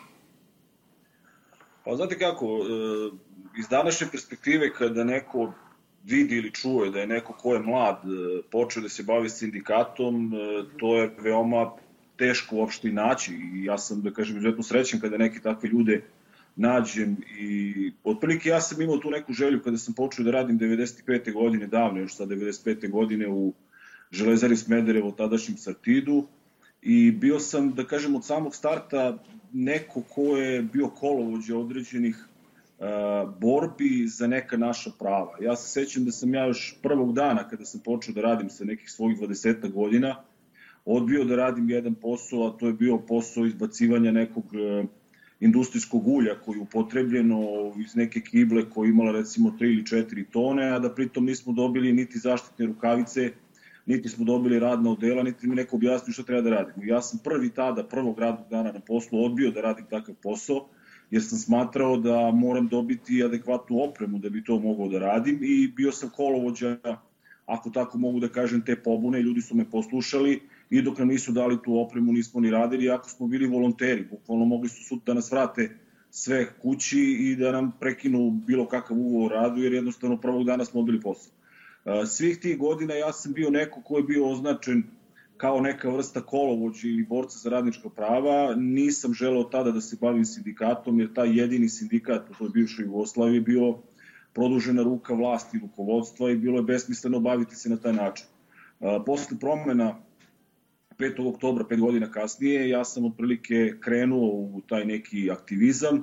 Pa znate kako, iz današnje perspektive kada neko vidi ili čuje da je neko ko je mlad počeo da se bavi sindikatom, to je veoma teško uopšte i naći. I ja sam, da kažem, izuzetno srećen kada neke takve ljude nađem. I otprilike ja sam imao tu neku želju kada sam počeo da radim devedeset pete godine, davno još sa devedeset pete godine u Železari Smederevo, tadašnjem Sartidu. I bio sam, da kažem, od samog starta neko ko je bio kolovođa određenih borbi za neka naša prava. Ja se sećam da sam ja još prvog dana kada sam počeo da radim sa nekih svojih dvadeset godina odbio da radim jedan posao, a to je bio posao izbacivanja nekog industrijskog ulja koji je upotrebljeno iz neke kible koja je imala recimo tri ili četiri tone, a da pritom nismo dobili niti zaštitne rukavice, niti smo dobili radna odela, niti mi neko objasnio što treba da radimo. Ja sam prvi tada, prvog radnog dana na poslu odbio da radim takav posao, jer sam smatrao da moram dobiti adekvatnu opremu da bi to mogao da radim i bio sam kolovođa, ako tako mogu da kažem, te pobune. Ljudi su me poslušali i dok nam nisu dali tu opremu nismo ni radili, iako smo bili volonteri. Bukvalno mogli su sud da nas vrate sve kući i da nam prekinu bilo kakav ugovor o radu, jer jednostavno prvog dana smo odbili posao. Svih tih godina ja sam bio neko ko je bio označen kao neka vrsta kolovođa ili borca za radnička prava. Nisam želeo tada da se bavim sindikatom, jer taj jedini sindikat u toj bivšoj Jugoslaviji bio produžena ruka vlasti i rukovodstva i bilo je besmisleno baviti se na taj način. Posle promena petog oktobra, pet godina kasnije, ja sam otprilike krenuo u taj neki aktivizam.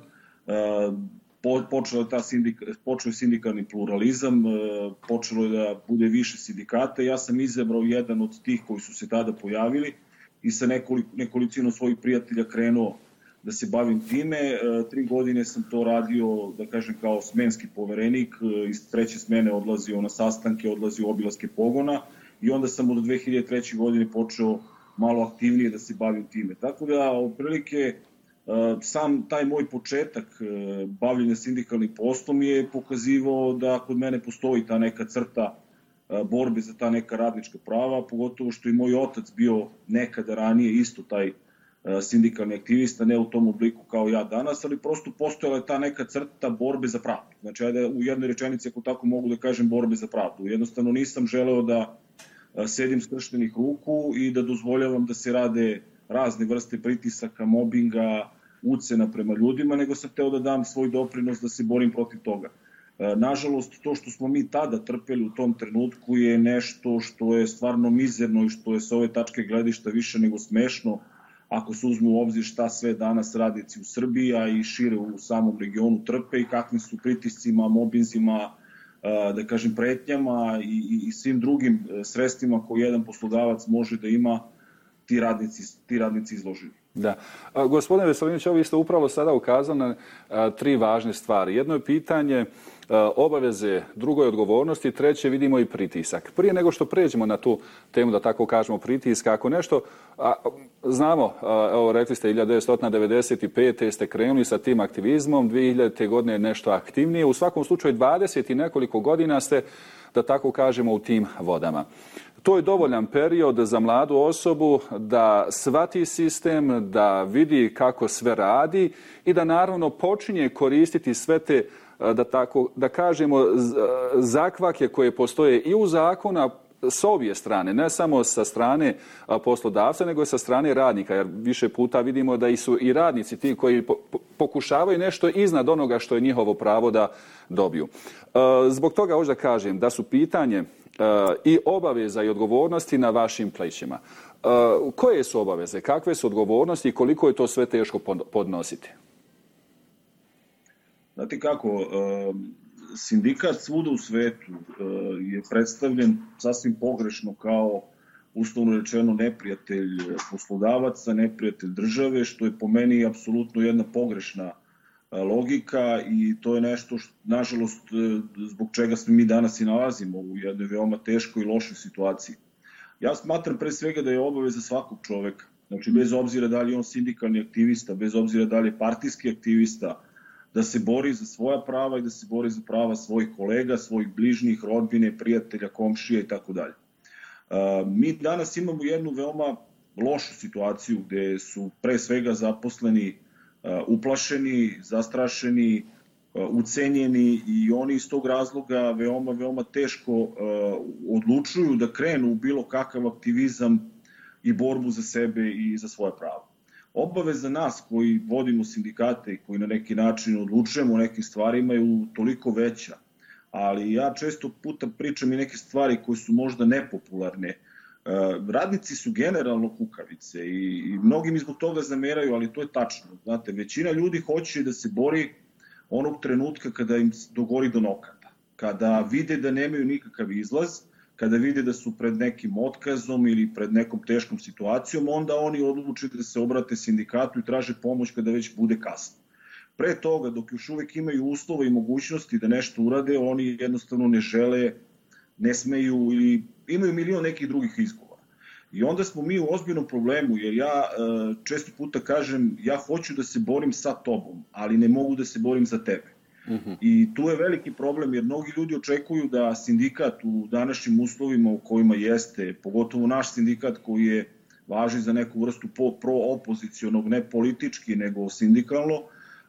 Počeo je, ta sindik, počeo je sindikalni pluralizam, počelo je da bude više sindikata. Ja sam izabrao jedan od tih koji su se tada pojavili i sa nekoliko, nekolicino svojih prijatelja krenuo da se bavim time. Tri godine sam to radio, da kažem, kao smenski poverenik. Iz treće smene odlazio na sastanke, odlazio u obilaske pogona i onda sam od dve hiljade treće. godine počeo malo aktivnije da se bavim time. Tako da, otprilike, sam taj moj početak bavljenja sindikalnim poslom je pokazivao da kod mene postoji ta neka crta borbe za ta neka radnička prava, pogotovo što i moj otac bio nekada ranije isto taj sindikalni aktivista, ne u tom obliku kao ja danas, ali prosto postojala je ta neka crta borbe za pravdu. Znači, ajde u jednoj rečenici, ako tako mogu da kažem, borbe za pravdu. Jednostavno nisam želeo da sedim skrštenih ruku i da dozvoljavam da se rade razne vrste pritisaka, mobinga, ucena prema ljudima, nego sam hteo da dam svoj doprinos da se borim protiv toga. Nažalost, to što smo mi tada trpeli u tom trenutku je nešto što je stvarno mizerno i što je sa ove tačke gledišta više nego smešno, ako se uzmu u obzir šta sve danas radnici u Srbiji, a i šire u samom regionu trpe i kakvim su pritiscima, mobinzima, da kažem pretnjama i, i svim drugim sredstvima koje jedan poslodavac može da ima, ti radnici, ti radnici izložili. Da. Gospodine Veselinović, vi ste upravo sada ukazali na a, tri važne stvari. Jedno je pitanje obaveze, drugo je odgovornosti, treće vidimo i pritisak. Prije nego što pređemo na tu temu, da tako kažemo, pritiska, ako nešto, a, znamo, a, evo rekli ste hiljadu devetsto devedeset pete ste krenuli sa tim aktivizmom, dvije hiljadite. godine je nešto aktivnije, u svakom slučaju dvadeset i nekoliko godina ste, da tako kažemo, u tim vodama. To je dovoljan period za mladu osobu da shvati sistem, da vidi kako sve radi i da naravno počinje koristiti sve te, da tako da kažemo, zakvake koje postoje i u zakonu s obje strane, ne samo sa strane poslodavca, nego i sa strane radnika, jer više puta vidimo da su i radnici ti koji pokušavaju nešto iznad onoga što je njihovo pravo da dobiju. Zbog toga hoću da kažem da su pitanje i obaveza i odgovornosti na vašim plećima. Koje su obaveze, kakve su odgovornosti i koliko je to sve teško podnositi? Znate kako, sindikat svuda u svetu je predstavljen sasvim pogrešno kao, uslovno rečeno, neprijatelj poslodavaca, neprijatelj države, što je po meni apsolutno jedna pogrešna logika i to je nešto što, nažalost, zbog čega se mi danas i nalazimo u jednoj veoma teškoj i lošoj situaciji. Ja smatram pre svega da je obaveza svakog čoveka, znači bez obzira da li je on sindikalni aktivista, bez obzira da li je partijski aktivista, da se bori za svoja prava i da se bori za prava svojih kolega, svojih bližnjih, rodbine, prijatelja, komšija i tako dalje. Mi danas imamo jednu veoma lošu situaciju gde su pre svega zaposleni uplašeni, zastrašeni, ucenjeni i oni iz tog razloga veoma, veoma teško odlučuju da krenu u bilo kakav aktivizam i borbu za sebe i za svoje pravo. Obaveza nas koji vodimo sindikate i koji na neki način odlučujemo o nekim stvarima je toliko veća, ali ja često puta pričam i neke stvari koje su možda nepopularne. Radnici su generalno kukavice i mnogi mi zbog toga zameraju, ali to je tačno. Znate, većina ljudi hoće da se bori onog trenutka kada im dogori do nokata, kada vide da nemaju nikakav izlaz, kada vide da su pred nekim otkazom ili pred nekom teškom situacijom, onda oni odluče da se obrate sindikatu i traže pomoć kada već bude kasno. Pre toga, dok još uvek imaju uslove i mogućnosti da nešto urade, oni jednostavno ne žele, ne smeju ili imaju milion nekih drugih izgovora. I onda smo mi u ozbiljnom problemu, jer ja često puta kažem, ja hoću da se borim sa tobom, ali ne mogu da se borim za tebe. Uh-huh. I tu je veliki problem, jer mnogi ljudi očekuju da sindikat u današnjim uslovima u kojima jeste, pogotovo naš sindikat koji je važi za neku vrstu pro-opozicionog, ne politički, nego sindikalno,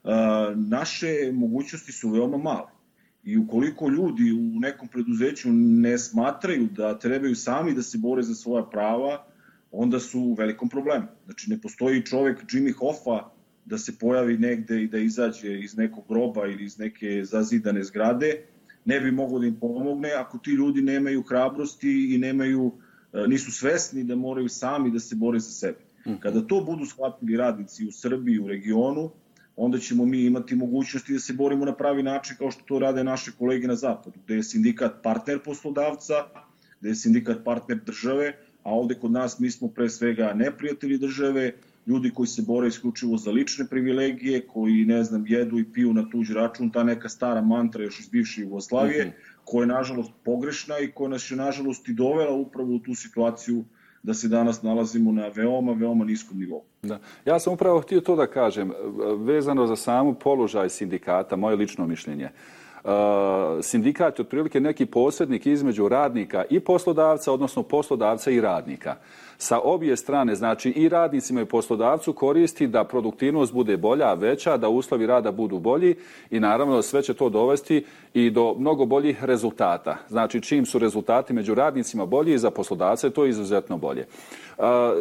naše mogućnosti su veoma male. I ukoliko ljudi u nekom preduzeću ne smatraju da trebaju sami da se bore za svoja prava, onda su u velikom problemu. Znači, ne postoji čovek Jimmy Hoffa da se pojavi negde i da izađe iz nekog groba ili iz neke zazidane zgrade, ne bi moglo da im pomogne ako ti ljudi nemaju hrabrosti i nemaju, nisu svesni da moraju sami da se bore za sebe. Kada to budu shvatili radnici u Srbiji, u regionu, onda ćemo mi imati mogućnosti da se borimo na pravi način kao što to rade naše kolege na zapadu, gde je sindikat partner poslodavca, gde je sindikat partner države, a ovde kod nas mi smo pre svega neprijatelji države, ljudi koji se bore isključivo za lične privilegije, koji, ne znam, jedu i piju na tuđ račun, ta neka stara mantra još iz bivše Jugoslavije, mm-hmm. koja je nažalost pogrešna i koja nas je nažalost i dovela upravo u tu situaciju da se danas nalazimo na veoma, veoma niskom nivou. Da. Ja sam upravo htio to da kažem, vezano za samu položaj sindikata, moje lično mišljenje. Uh, sindikat je otprilike neki posrednik između radnika i poslodavca, odnosno poslodavca i radnika. Sa obje strane, znači i radnicima i poslodavcu koristi da produktivnost bude bolja, veća, da uslovi rada budu bolji i naravno sve će to dovesti i do mnogo boljih rezultata. Znači čim su rezultati među radnicima bolji, za poslodavce to je izuzetno bolje. Uh,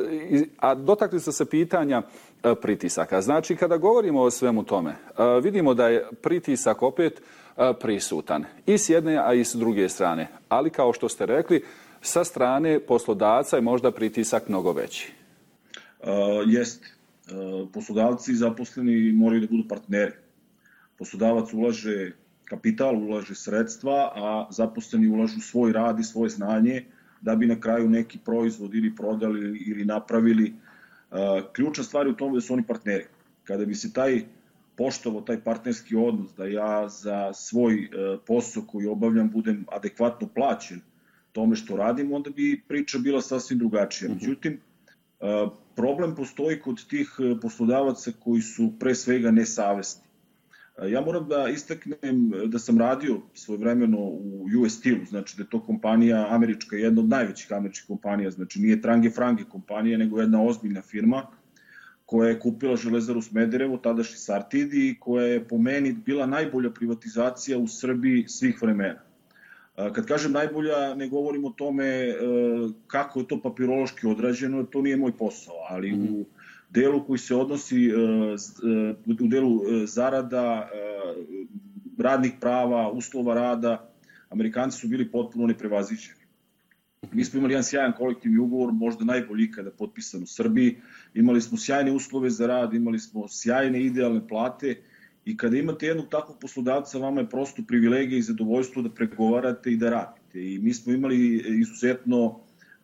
a dotakli ste se pitanja uh, pritisaka. Znači kada govorimo o svemu tome, uh, vidimo da je pritisak opet prisutan. I s jedne, a i s druge strane. Ali kao što ste rekli, sa strane poslodavca je možda pritisak mnogo veći. Uh, jeste. Uh, poslodavci i zaposleni moraju da budu partneri. Poslodavac ulaže kapital, ulaže sredstva, a zaposleni ulažu svoj rad i svoje znanje da bi na kraju neki proizvod ili prodali ili napravili. Uh, ključna stvar je u tome da su oni partneri. Kada bi se taj poštovao taj partnerski odnos, da ja za svoj posao koji obavljam budem adekvatno plaćen tome što radim, onda bi priča bila sasvim drugačija. Međutim, problem postoji kod tih poslodavaca koji su pre svega nesavesni. Ja moram da istaknem da sam radio svojevremeno u U S Steel-u, znači da je to kompanija američka, jedna od najvećih američkih kompanija, znači nije Trange Frange kompanija, nego jedna ozbiljna firma koja je kupila Železaru Smederevo, tadašnji Sartid, i koja je po meni bila najbolja privatizacija u Srbiji svih vremena. Kad kažem najbolja, ne govorim o tome kako je to papirološki odrađeno, to nije moj posao, ali u delu koji se odnosi u delu zarada, radnih prava, uslova rada, Amerikanci su bili potpuno neprevaziđeni. Mi smo imali jedan sjajan kolektivni ugovor, možda najbolji ikada potpisan u Srbiji, imali smo sjajne uslove za rad, imali smo sjajne idealne plate, i kada imate jednog takvog poslodavca, vama je prosto privilegija i zadovoljstvo da pregovarate i da radite. I mi smo imali izuzetno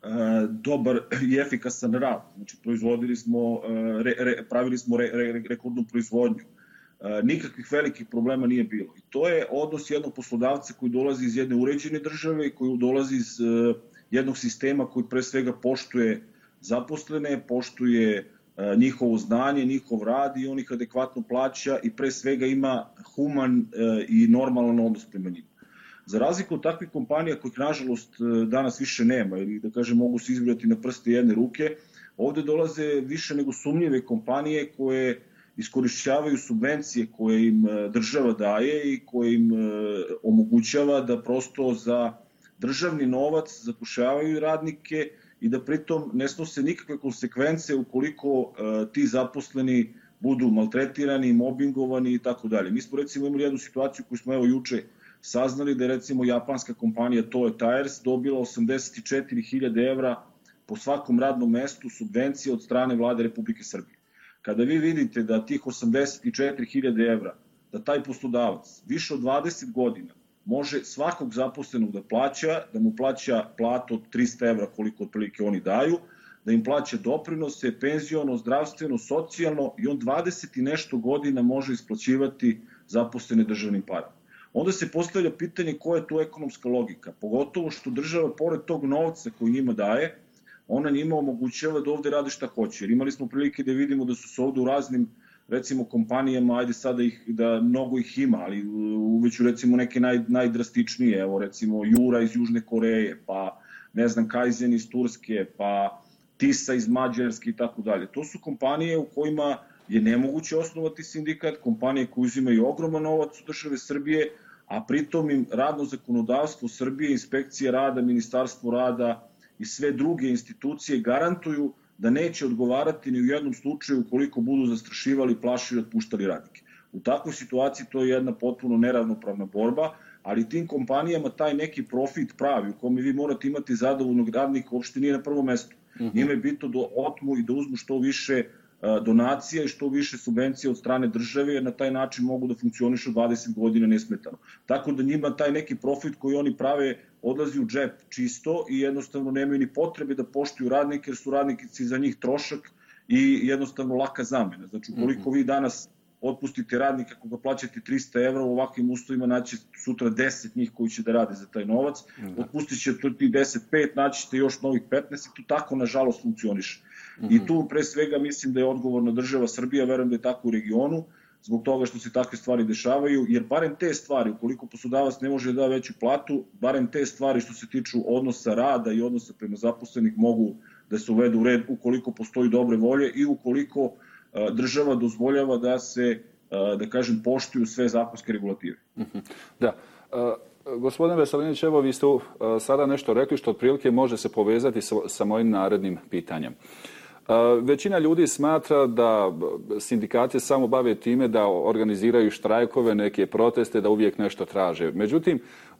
dobar i efikasan rad. Znači, proizvodili smo, re, re, pravili smo re, re, rekordnu proizvodnju. Nikakvih velikih problema nije bilo. I to je odnos jednog poslodavca koji dolazi iz jedne uređene države i koji dolazi iz jednog sistema koji pre svega poštuje zaposlene, poštuje njihovo znanje, njihov rad i on ih adekvatno plaća i pre svega ima human i normalan odnos prema njima. Za razliku od takvih kompanija kojih nažalost danas više nema ili da kažem mogu se izbrojati na prste jedne ruke, ovde dolaze više nego sumnjive kompanije koje iskorišćavaju subvencije koje im država daje i koje im omogućava da prosto za državni novac zapošljavaju radnike i da pritom ne snose nikakve konsekvence ukoliko ti zaposleni budu maltretirani, mobingovani i tako dalje. Mi smo recimo imali jednu situaciju koju smo evo juče saznali da je recimo japanska kompanija Toyo Tires dobila osamdeset četiri hiljade evra po svakom radnom mestu subvencije od strane vlade Republike Srbije. Kada vi vidite da tih osamdeset četiri hiljade evra, da taj poslodavac više od dvadeset godina može svakog zaposlenog da plaća, da mu plaća platu od trista evra koliko otprilike oni daju, da im plaća doprinose, penziono, zdravstveno, socijalno i on dvadeset i nešto godina može isplaćivati zaposlene državnim parama. Onda se postavlja pitanje koja je tu ekonomska logika, pogotovo što država pored tog novca koji njima daje, ona njima omogućava da ovde rade šta hoće. Jer imali smo prilike da vidimo da su se ovde u raznim recimo kompanijama, ajde sada ih, da mnogo ih ima, ali uveću recimo neke naj, najdrastičnije, evo recimo Jura iz Južne Koreje, pa ne znam Kaizen iz Turske, pa Tisa iz Mađarske i tako dalje. To su kompanije u kojima je nemoguće osnovati sindikat, kompanije koje uzimaju ogroman novac u države Srbije, a pritom im radno zakonodavstvo Srbije, inspekcije rada, ministarstvo rada i sve druge institucije garantuju da neće odgovarati ni u jednom slučaju ukoliko budu zastrašivali, plašili i otpuštali radnike. U takvoj situaciji to je jedna potpuno neravnopravna borba, ali tim kompanijama taj neki profit pravi u kome vi morate imati zadovoljnog radnika uopšte nije na prvom mestu. Mm-hmm. Njima je bitno da otmu i da uzmu što više donacija i što više subvencija od strane države, jer na taj način mogu da funkcionišu dvadeset godina nesmetano. Tako da njima taj neki profit koji oni prave odlazi u džep čisto i jednostavno nemaju ni potrebe da poštuju radnike, jer su radnici za njih trošak i jednostavno laka zamena. Znači, ukoliko vi danas otpustite radnika koga plaćate trista evra, u ovakvim uslovima naći sutra deset njih koji će da rade za taj novac, da. Otpustit će ti deset pet, naći ćete još novih petnaest i to tako nažalost funkcioniše. Mm-hmm. I tu pre svega mislim da je odgovorna država Srbija, verujem da je tako u regionu, zbog toga što se takve stvari dešavaju, jer barem te stvari, ukoliko poslodavac ne može da da veću platu, barem te stvari što se tiču odnosa rada i odnosa prema zaposlenih mogu da se uvedu u red ukoliko postoji dobre volje i ukoliko uh, država dozvoljava da se, uh, da kažem, poštuju sve zakonske regulative. Mm-hmm. Da. Uh... Gospodine Veselinović, evo vi ste uh, sada nešto rekli što otprilike može se povezati sa, sa mojim narednim pitanjem. Uh, većina ljudi smatra da sindikati samo bave time da organiziraju štrajkove, neke proteste, da uvijek nešto traže. Međutim,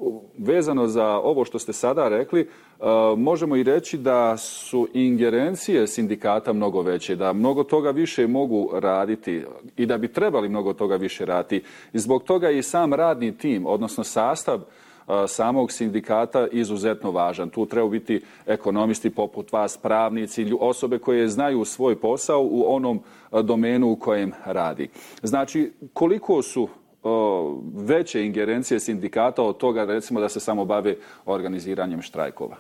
vezano za ovo što ste sada rekli, uh, možemo i reći da su ingerencije sindikata mnogo veće, da mnogo toga više mogu raditi i da bi trebali mnogo toga više raditi. I zbog toga i sam radni tim, odnosno sastav samog sindikata izuzetno važan. Tu treba biti ekonomisti poput vas, pravnici, osobe koje znaju svoj posao u onom domenu u kojem radi. Znači, koliko su veće ingerencije sindikata od toga, recimo, da se samo bave organiziranjem štrajkova?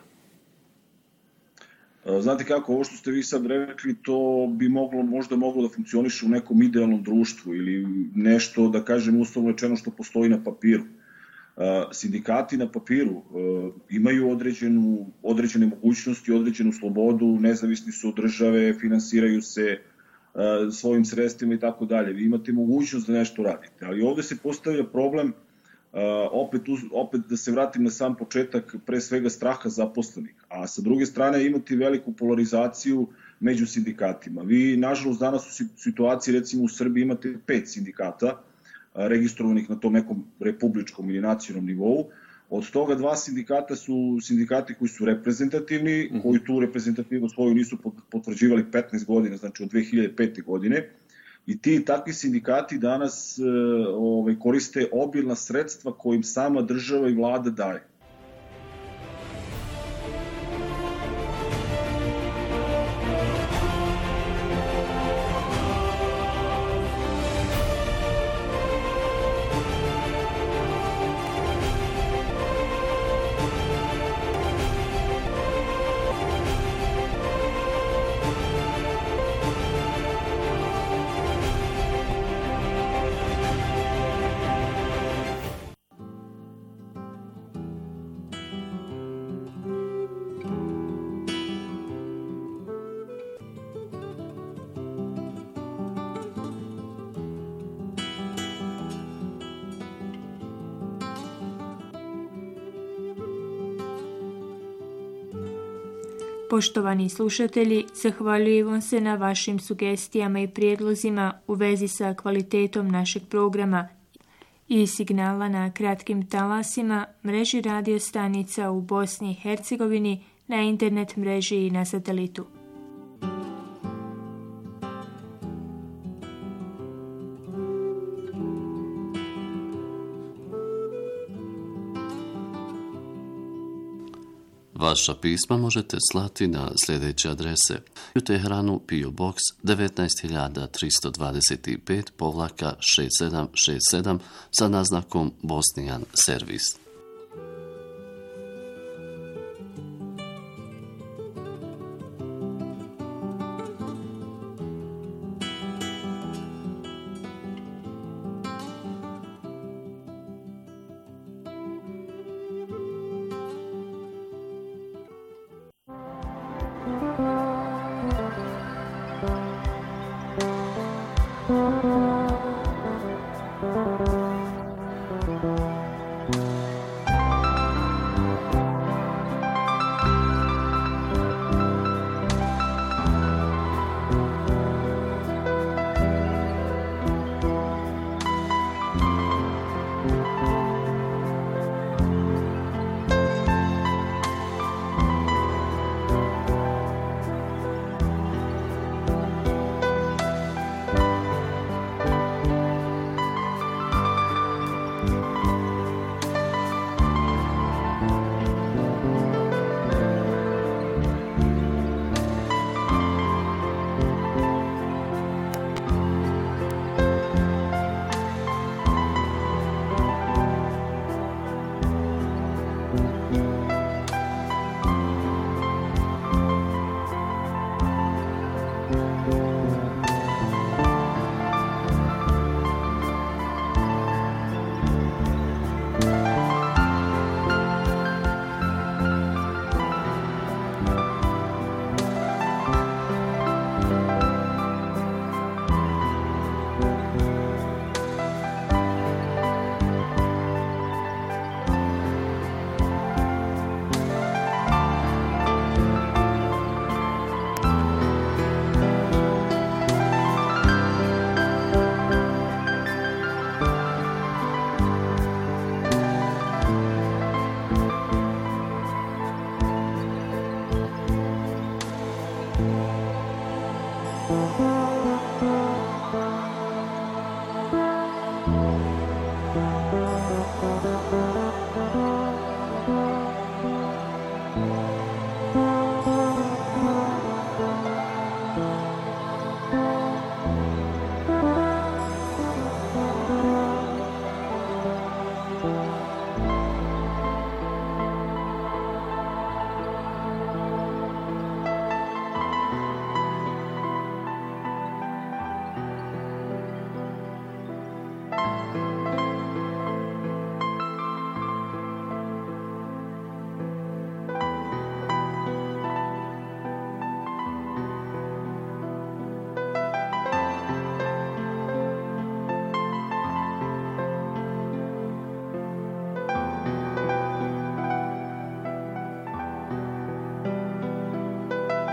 Znate kako, ovo što ste vi sad rekli, to bi moglo, možda moglo da funkcioniše u nekom idealnom društvu ili nešto, da kažem, uslovno rečeno što postoji na papiru. Sindikati na papiru imaju određenu, određene mogućnosti, određenu slobodu, nezavisni su od države, finansiraju se svojim sredstvima i tako dalje. Vi imate mogućnost da nešto radite, ali ovde se postavlja problem, opet, opet da se vratim na sam početak, pre svega straha zaposlenih, a sa druge strane imate veliku polarizaciju među sindikatima. Vi, nažalost, danas u situaciji, recimo u Srbiji, imate pet sindikata registrovanih na tom nekom republičkom ili nacionalnom nivou. Od toga dva sindikata su sindikati koji su reprezentativni, mm-hmm. koji tu reprezentativnost svoju nisu potvrđivali petnaest godina, znači od dve hiljade pete. godine. I ti takvi sindikati danas e, ovaj, koriste obilna sredstva kojim sama država i vlada daje. Poštovani slušatelji, zahvaljujemo se na vašim sugestijama i prijedlozima u vezi sa kvalitetom našeg programa i signala na kratkim talasima, mreži radio stanica u Bosni i Hercegovini, na internet mreži i na satelitu. Vaša pisma možete slati na sljedeće adrese: u Teheranu P O Box devetnaest hiljada tristo dvadeset pet povlaka šest sedam šest sedam sa naznakom Bosnijan servis.